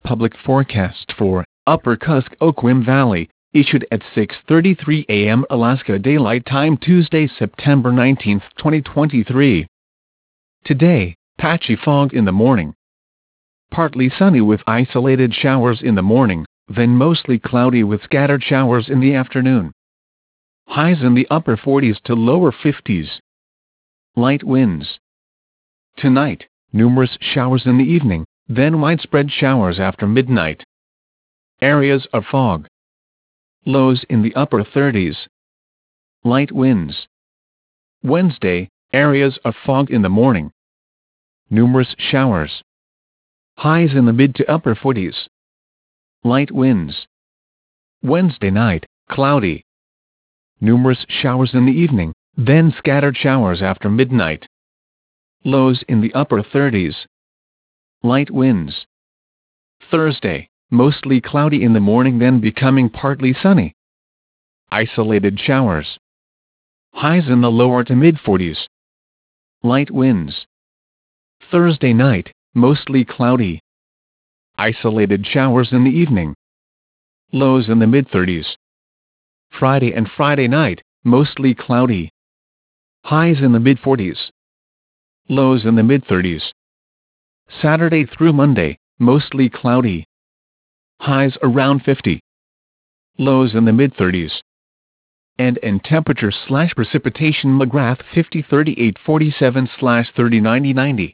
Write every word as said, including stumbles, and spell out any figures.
Public forecast for Upper Kuskokwim Valley, issued at six thirty-three a m Alaska Daylight Time Tuesday, September nineteenth, twenty twenty-three. Today, patchy fog in the morning. Partly sunny with isolated showers in the morning, then mostly cloudy with scattered showers in the afternoon. Highs in the upper forties to lower fifties. Light winds. Tonight, numerous showers in the evening, then widespread showers after midnight. Areas of fog. Lows in the upper thirties. Light winds. Wednesday, areas of fog in the morning. Numerous showers. Highs in the mid to upper forties. Light winds. Wednesday night, cloudy. Numerous showers in the evening, then scattered showers after midnight. Lows in the upper thirties. Light winds. Thursday, mostly cloudy in the morning, then becoming partly sunny. Isolated showers. Highs in the lower to mid forties. Light winds. Thursday night, mostly cloudy. Isolated showers in the evening. Lows in the mid thirties. Friday and Friday night, mostly cloudy. Highs in the mid forties. Lows in the mid thirties. Saturday through Monday, mostly cloudy. Highs around fifty. Lows in the mid thirties. And in temperature slash precipitation McGrath fifty thirty-eight forty-seven slash thirty ninety ninety.